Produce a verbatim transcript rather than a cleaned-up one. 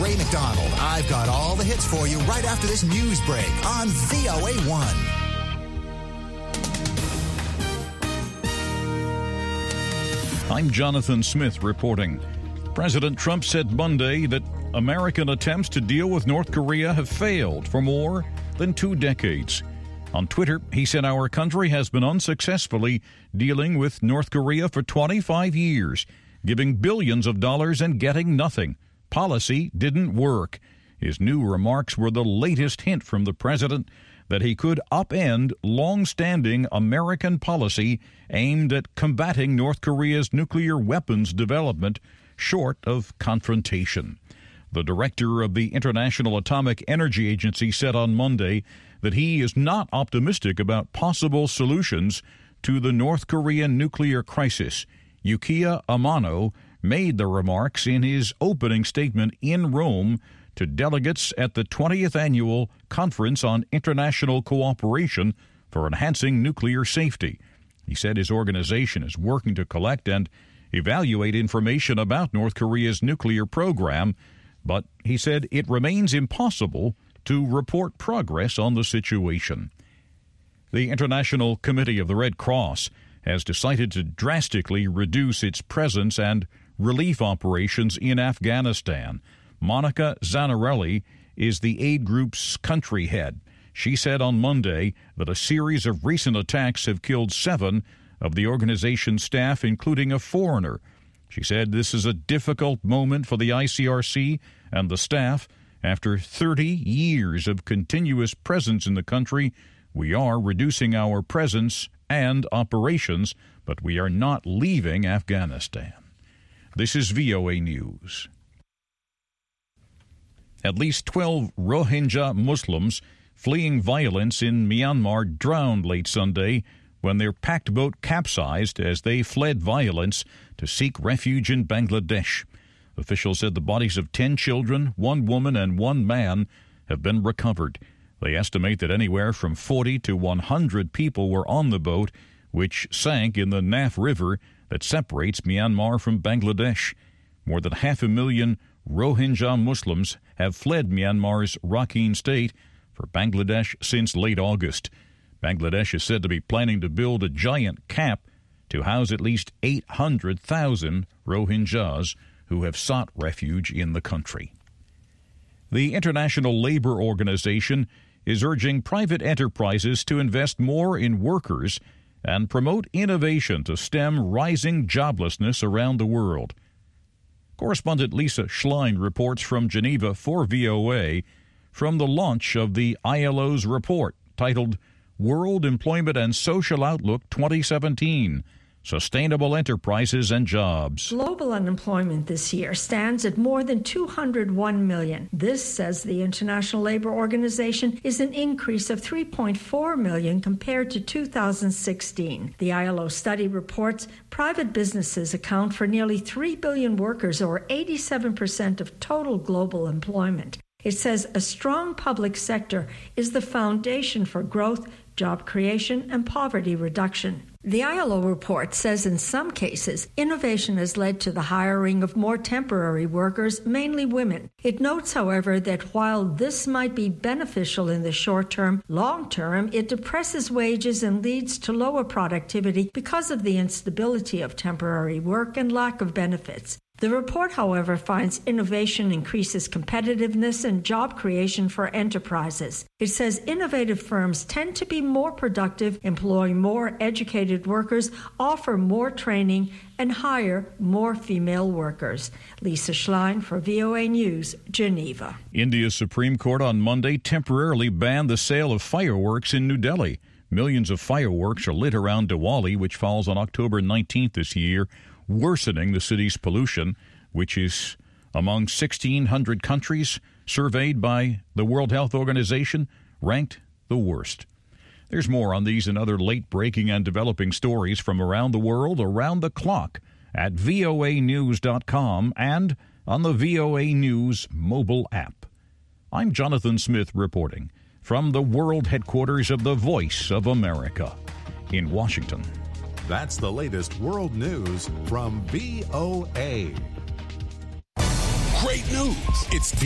Ray McDonald. I've got all the hits for you right after this news break on V O A one. I'm Jonathan Smith reporting. President Trump said Monday that American attempts to deal with North Korea have failed for more than two decades. On Twitter, he said our country has been unsuccessfully dealing with North Korea for twenty-five years, giving billions of dollars and getting nothing. Policy didn't work. His new remarks were the latest hint from the president that he could upend long-standing American policy aimed at combating North Korea's nuclear weapons development short of confrontation. The director of the International Atomic Energy Agency said on Monday that he is not optimistic about possible solutions to the North Korean nuclear crisis. Yukiya Amano made the remarks in his opening statement in Rome to delegates at the twentieth Annual Conference on International Cooperation for Enhancing Nuclear Safety. He said his organization is working to collect and evaluate information about North Korea's nuclear program, but he said it remains impossible to report progress on the situation. The International Committee of the Red Cross has decided to drastically reduce its presence and relief operations in Afghanistan. Monica Zanarelli is the aid group's country head. She said on Monday that a series of recent attacks have killed seven of the organization's staff, including a foreigner. She said this is a difficult moment for the I C R C and the staff. After thirty years of continuous presence in the country, we are reducing our presence and operations, but we are not leaving Afghanistan. This is V O A News. At least twelve Rohingya Muslims fleeing violence in Myanmar drowned late Sunday when their packed boat capsized as they fled violence to seek refuge in Bangladesh. Officials said the bodies of ten children, one woman, and one man have been recovered. They estimate that anywhere from forty to one hundred people were on the boat, which sank in the Naf River that separates Myanmar from Bangladesh. More than half a million Rohingya Muslims have fled Myanmar's Rakhine state for Bangladesh since late August. Bangladesh is said to be planning to build a giant camp to house at least eight hundred thousand Rohingyas who have sought refuge in the country. The International Labor Organization is urging private enterprises to invest more in workers and promote innovation to stem rising joblessness around the world. Correspondent Lisa Schlein reports from Geneva for V O A from the launch of the I L O's report titled World Employment and Social Outlook twenty seventeen, Sustainable Enterprises and Jobs. Global unemployment this year stands at more than two hundred one million. This, says the International Labor Organization, is an increase of three point four million compared to two thousand sixteen. The I L O study reports private businesses account for nearly three billion workers, or eighty-seven percent of total global employment. It says a strong public sector is the foundation for growth, job creation, and poverty reduction. The I L O report says in some cases, innovation has led to the hiring of more temporary workers, mainly women. It notes, however, that while this might be beneficial in the short term, long term, it depresses wages and leads to lower productivity because of the instability of temporary work and lack of benefits. The report, however, finds innovation increases competitiveness and job creation for enterprises. It says innovative firms tend to be more productive, employ more educated workers, offer more training, and hire more female workers. Lisa Schlein for V O A News, Geneva. India's Supreme Court on Monday temporarily banned the sale of fireworks in New Delhi. Millions of fireworks are lit around Diwali, which falls on October nineteenth this year, worsening the city's pollution, which is among sixteen hundred countries surveyed by the World Health Organization, ranked the worst. There's more on these and other late-breaking and developing stories from around the world, around the clock, at V O A news dot com and on the V O A News mobile app. I'm Jonathan Smith reporting from the world headquarters of the Voice of America in Washington. That's the latest world news from V O A. Great news. It's